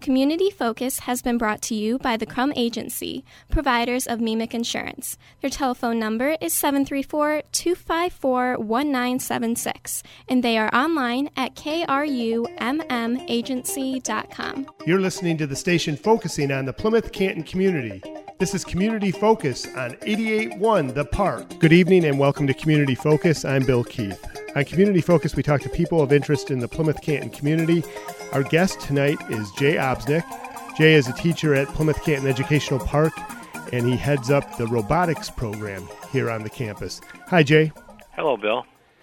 Community Focus has been brought to you by the Crum Agency, providers of MEMIC Insurance. Their telephone number is 734-254-1976, and they are online at krummagency.com. You're listening to the station focusing on the Plymouth Canton community. This is Community Focus on 88.1 The Park. Good evening and welcome to Community Focus. I'm Bill Keith. On Community Focus, we talk to people of interest in the Plymouth Canton community. Our guest tonight is Jay Obznick. Jay is a teacher at Plymouth Canton Educational Park, and he heads up the robotics program here on the campus. Hi, Jay. Hello, Bill.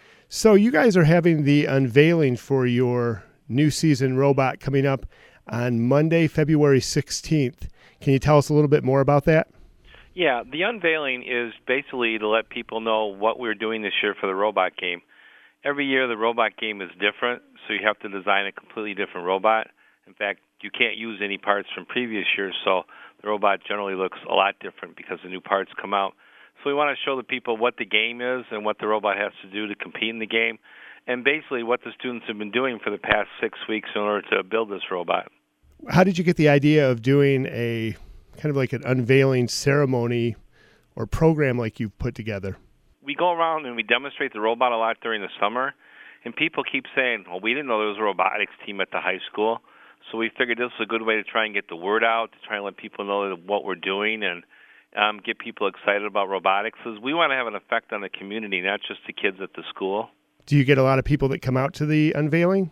So you guys are having the unveiling for your new season robot coming up on Monday, February 16th. Can you tell us a little bit more about that? Yeah, the unveiling is basically to let people know what we're doing this year for the robot game. Every year the robot game is different, so you have to design a completely different robot. In fact, you can't use any parts from previous years, so the robot generally looks a lot different because the new parts come out. So we want to show the people what the game is and what the robot has to do to compete in the game, and basically what the students have been doing for the past 6 weeks in order to build this robot. How did you get the idea of doing a kind of like an unveiling ceremony or program like you've put together? We go around and we demonstrate the robot a lot during the summer, and people keep saying, well, we didn't know there was a robotics team at the high school, so we figured this was a good way to try and get the word out, to try and let people know what we're doing and get people excited about robotics. Because we want to have an effect on the community, not just the kids at the school. Do you get a lot of people that come out to the unveiling?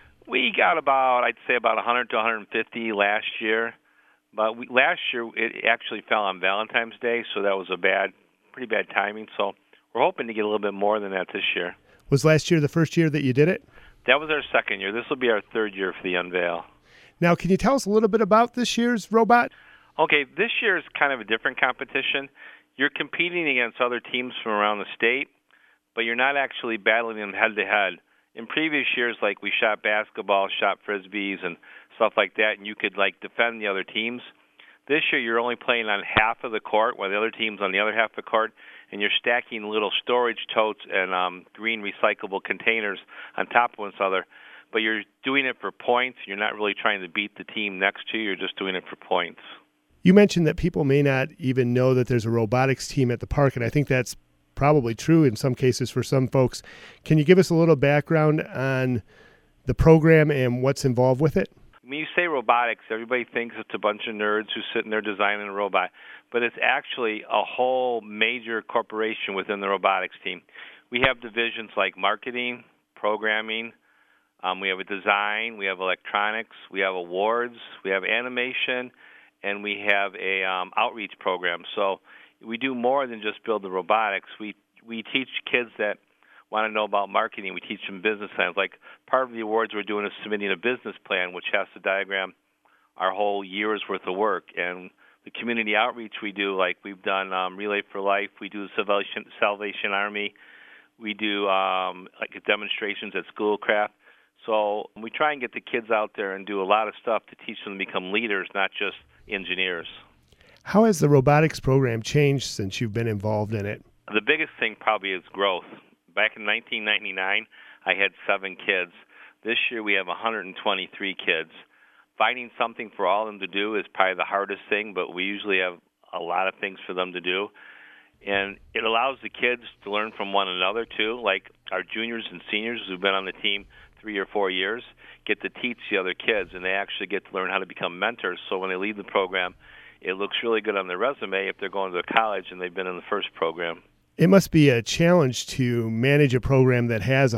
We got I'd say about 100 to 150 last year. But last year, it actually fell on Valentine's Day, so that was pretty bad timing. So we're hoping to get a little bit more than that this year. Was last year the first year that you did it? That was our second year. This will be our third year for the unveil. Now, can you tell us a little bit about this year's robot? Okay, this year is kind of a different competition. You're competing against other teams from around the state, but you're not actually battling them head-to-head. In previous years, like we shot basketball, shot frisbees, and stuff like that, and you could defend the other teams. This year, you're only playing on half of the court, while the other team's on the other half of the court, and you're stacking little storage totes and green recyclable containers on top of one another. But you're doing it for points. You're not really trying to beat the team next to you. You're just doing it for points. You mentioned that people may not even know that there's a robotics team at the park, and I think that's probably true in some cases for some folks. Can you give us a little background on the program and what's involved with it? When you say robotics, everybody thinks it's a bunch of nerds who sit in there designing a robot, but it's actually a whole major corporation within the robotics team. We have divisions like marketing, programming, we have a design, we have electronics, we have awards, we have animation, and we have a outreach program. So we do more than just build the robotics. We teach kids that want to know about marketing. We teach them business plans. Like part of the awards we're doing is submitting a business plan, which has to diagram our whole year's worth of work. And the community outreach we do, like we've done Relay for Life. We do Salvation Army. We do demonstrations at Schoolcraft. So we try and get the kids out there and do a lot of stuff to teach them to become leaders, not just engineers. How has the robotics program changed since you've been involved in it? The biggest thing probably is growth. Back in 1999, I had 7 kids. This year we have 123 kids. Finding something for all of them to do is probably the hardest thing, but we usually have a lot of things for them to do. And it allows the kids to learn from one another, too. Like our juniors and seniors who've been on the team 3 or 4 years get to teach the other kids, and they actually get to learn how to become mentors. So when they leave the program, it looks really good on their resume if they're going to a college and they've been in the first program. It must be a challenge to manage a program that has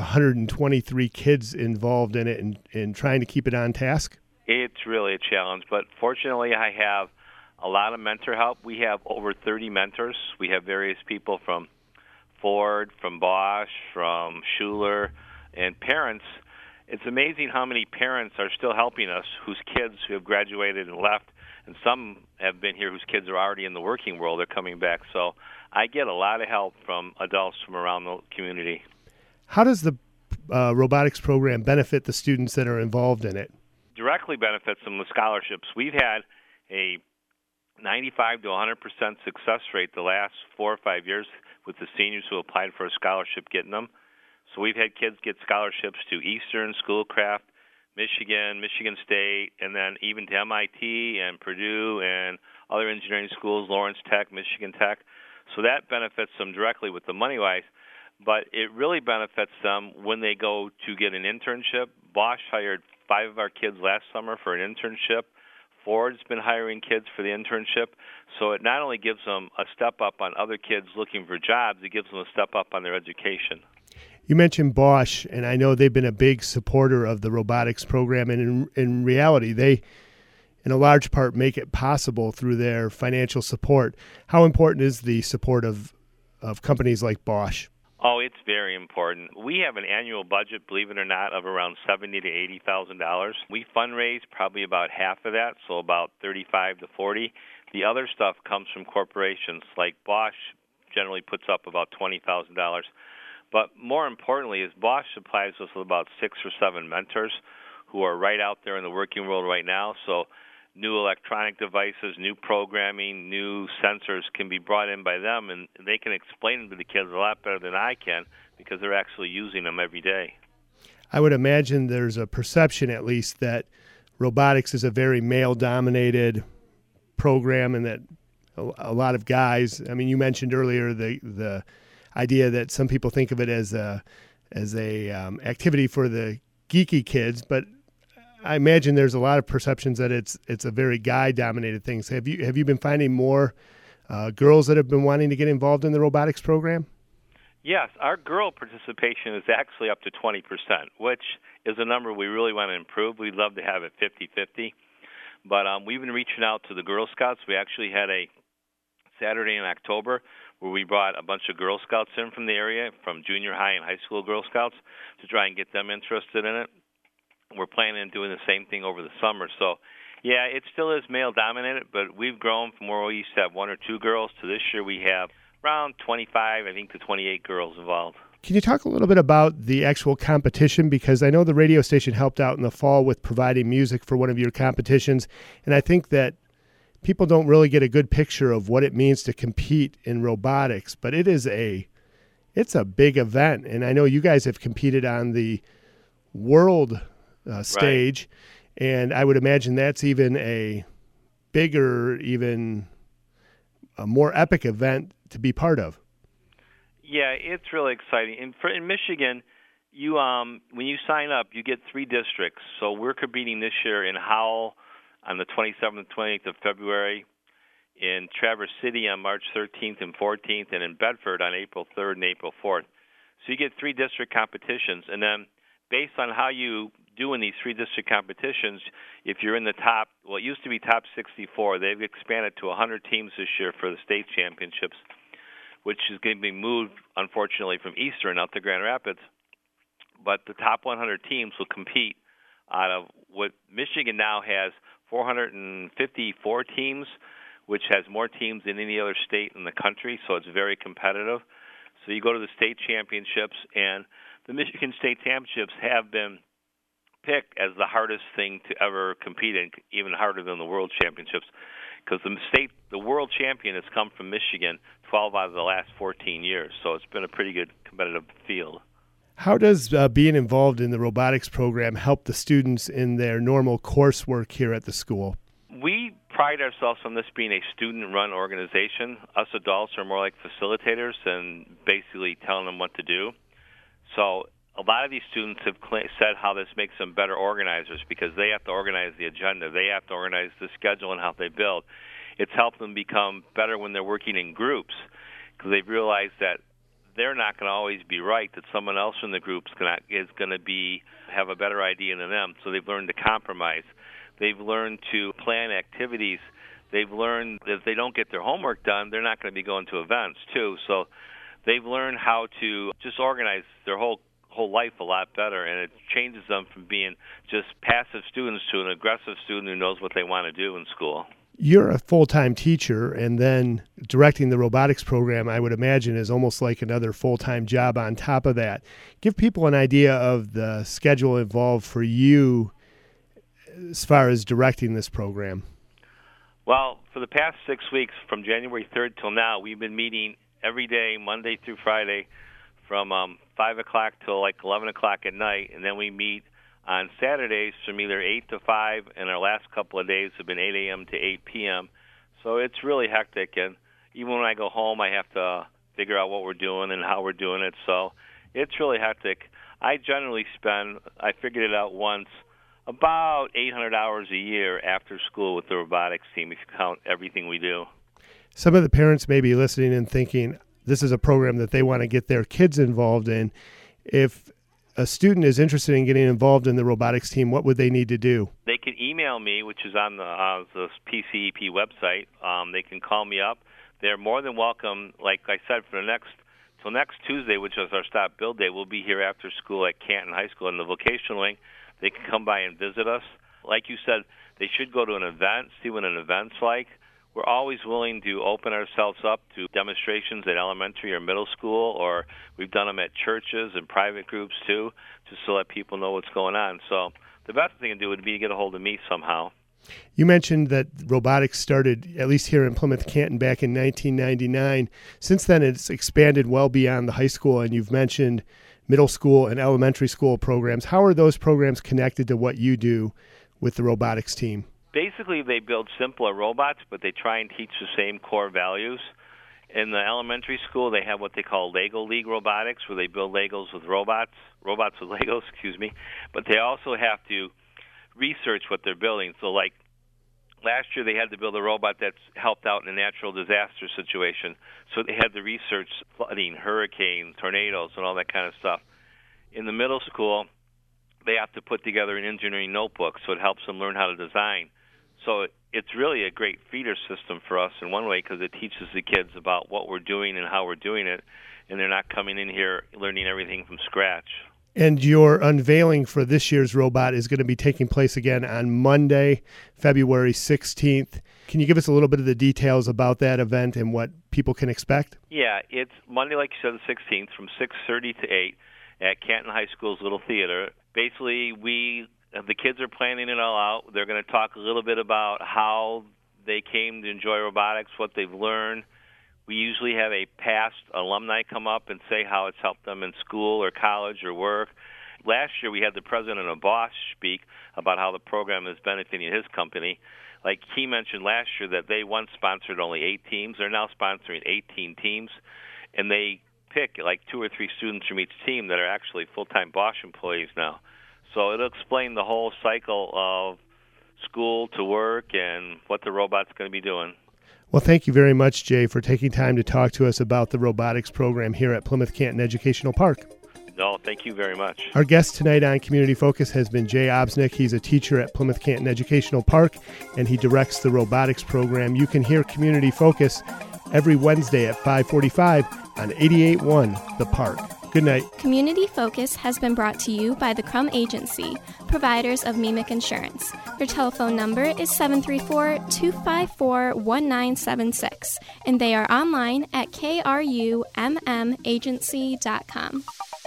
123 kids involved in it and trying to keep it on task. It's really a challenge, but fortunately I have a lot of mentor help. We have over 30 mentors. We have various people from Ford, from Bosch, from Schuler, and parents. It's amazing how many parents are still helping us whose kids who have graduated and left, and some have been here whose kids are already in the working world. They're coming back. So I get a lot of help from adults from around the community. How does the robotics program benefit the students that are involved in it? Directly benefits them with scholarships. We've had a 95 to 100% success rate the last 4 or 5 years with the seniors who applied for a scholarship getting them. So we've had kids get scholarships to Eastern, Schoolcraft, Michigan, Michigan State, and then even to MIT and Purdue and other engineering schools, Lawrence Tech, Michigan Tech. So that benefits them directly with the money-wise, but it really benefits them when they go to get an internship. Bosch hired 5 of our kids last summer for an internship. Ford's been hiring kids for the internship. So it not only gives them a step up on other kids looking for jobs, it gives them a step up on their education. You mentioned Bosch, and I know they've been a big supporter of the robotics program, and in reality, they, in a large part, make it possible through their financial support. How important is the support of companies like Bosch? Oh, it's very important. We have an annual budget, believe it or not, of around $70,000 to $80,000. We fundraise probably about half of that, so about $35,000 to $40,000. The other stuff comes from corporations, like Bosch generally puts up about $20,000. But more importantly, is Bosch supplies us with about 6 or 7 mentors who are right out there in the working world right now. So new electronic devices, new programming, new sensors can be brought in by them, and they can explain them to the kids a lot better than I can because they're actually using them every day. I would imagine there's a perception, at least, that robotics is a very male-dominated program and that a lot of guys, I mean, you mentioned earlier the idea that some people think of it as a activity for the geeky kids, but I imagine there's a lot of perceptions that it's a very guy-dominated thing. So have you been finding more girls that have been wanting to get involved in the robotics program? Yes, our girl participation is actually up to 20%, which is a number we really want to improve. We'd love to have it 50-50. But we've been reaching out to the Girl Scouts. We actually had a Saturday in October where we brought a bunch of Girl Scouts in from the area, from junior high and high school Girl Scouts, to try and get them interested in it. We're planning on doing the same thing over the summer. So, yeah, it still is male-dominated, but we've grown from where we used to have 1 or 2 girls to this year we have around 25, I think, to 28 girls involved. Can you talk a little bit about the actual competition? Because I know the radio station helped out in the fall with providing music for one of your competitions, and I think that people don't really get a good picture of what it means to compete in robotics, but it's a big event, and I know you guys have competed on the world stage, right. And I would imagine that's even a bigger, even a more epic event to be part of. Yeah, it's really exciting. In Michigan, you when you sign up, you get 3 districts. So we're competing this year in Howell on the 27th and 28th of February, in Traverse City on March 13th and 14th, and in Bedford on April 3rd and April 4th. So you get 3 district competitions, and then based on how you do in these 3 district competitions, if you're in the top, well, it used to be top 64. They've expanded to 100 teams this year for the state championships, which is going to be moved, unfortunately, from Eastern out to Grand Rapids. But the top 100 teams will compete out of what Michigan now has 454 teams, which has more teams than any other state in the country, so it's very competitive. So you go to the state championships, and the Michigan State Championships have been picked as the hardest thing to ever compete in, even harder than the World Championships, because the world champion has come from Michigan 12 out of the last 14 years, so it's been a pretty good competitive field. How does being involved in the robotics program help the students in their normal coursework here at the school? We pride ourselves on this being a student-run organization. Us adults are more like facilitators and basically telling them what to do. So a lot of these students have said how this makes them better organizers because they have to organize the agenda. They have to organize the schedule and how they build. It's helped them become better when they're working in groups because they've realized that they're not going to always be right, that someone else in the group is going to have a better idea than them. So they've learned to compromise. They've learned to plan activities. They've learned that if they don't get their homework done, they're not going to be going to events, too. So they've learned how to just organize their whole life a lot better, and it changes them from being just passive students to an aggressive student who knows what they want to do in school. You're a full-time teacher, and then directing the robotics program, I would imagine, is almost like another full-time job on top of that. Give people an idea of the schedule involved for you as far as directing this program. Well, for the past 6 weeks, from January 3rd till now, we've been meeting every day, Monday through Friday, from 5 o'clock till like 11 o'clock at night, and then we meet on Saturdays from either 8 to 5, and our last couple of days have been 8 a.m. to 8 p.m. So it's really hectic, and even when I go home, I have to figure out what we're doing and how we're doing it. So it's really hectic. I generally spend, I figured it out once, about 800 hours a year after school with the robotics team, if you count everything we do. Some of the parents may be listening and thinking this is a program that they want to get their kids involved in. If a student is interested in getting involved in the robotics team, what would they need to do? They can email me, which is on the PCEP website. They can call me up. They're more than welcome. Like I said, till next Tuesday, which is our Stop Build Day, we'll be here after school at Canton High School in the vocational wing. They can come by and visit us. Like you said, they should go to an event, see what an event's like. We're always willing to open ourselves up to demonstrations at elementary or middle school, or we've done them at churches and private groups too, just to let people know what's going on. So the best thing to do would be to get a hold of me somehow. You mentioned that robotics started, at least here in Plymouth Canton, back in 1999. Since then, it's expanded well beyond the high school, and you've mentioned middle school and elementary school programs. How are those programs connected to what you do with the robotics team? Basically, they build simpler robots, but they try and teach the same core values. In the elementary school, they have what they call Lego League robotics, where they build Legos with robots with Legos, but they also have to research what they're building. So like last year they had to build a robot that's helped out in a natural disaster situation. So they had to research flooding, hurricanes, tornadoes, and all that kind of stuff. In the middle school, they have to put together an engineering notebook, so it helps them learn how to design. So it's really a great feeder system for us in one way, because it teaches the kids about what we're doing and how we're doing it, and they're not coming in here learning everything from scratch. And your unveiling for this year's robot is going to be taking place again on Monday, February 16th. Can you give us a little bit of the details about that event and what people can expect? Yeah, it's Monday, like you said, the 16th, from 6:30 to 8 at Canton High School's Little Theater. Basically, the kids are planning it all out. They're going to talk a little bit about how they came to enjoy robotics, what they've learned. We usually have a past alumni come up and say how it's helped them in school or college or work. Last year we had the president of Bosch speak about how the program is benefiting his company. Like he mentioned last year that they once sponsored only 8 teams. They're now sponsoring 18 teams, and they pick like 2 or 3 students from each team that are actually full-time Bosch employees now. So it'll explain the whole cycle of school to work and what the robot's going to be doing. Well, thank you very much, Jay, for taking time to talk to us about the robotics program here at Plymouth Canton Educational Park. No, thank you very much. Our guest tonight on Community Focus has been Jay Obznick. He's a teacher at Plymouth Canton Educational Park, and he directs the robotics program. You can hear Community Focus every Wednesday at 5:45 on 88.1 The Park. Good night. Community Focus has been brought to you by the Crum Agency, providers of MEMIC Insurance. Their telephone number is 734-254-1976, and they are online at krumagency.com.